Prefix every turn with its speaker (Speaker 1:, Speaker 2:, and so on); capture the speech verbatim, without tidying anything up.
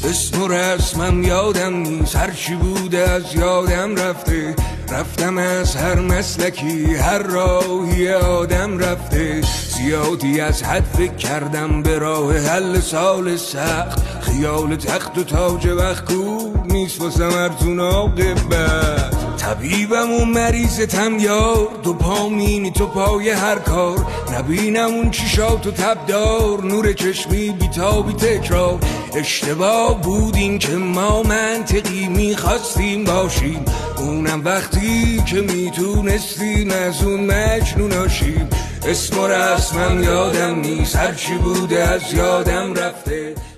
Speaker 1: اسم و رسمم یادم نیست، هرچی بوده از یادم رفته. رفتم از هر مسلکی، هر راهی آدم رفته. زیادی از حد فکر کردم به راه حل سال سخت. خیال تخت و تاج وقت کو نیست واسم ارزون عاقبت. طبیبم و مریضتم یار، دو پا مینی تو پای هر کار. نبینم اون چشات و تبدار، نور چشمی بیتابی تکرار. اشتباه بود این که ما منطقی میخواستیم باشیم، اونم وقتی که میتونستیم از اون مجنوناشیم. اسم و رسمم یادم نیست، هرچی بوده از یادم رفته.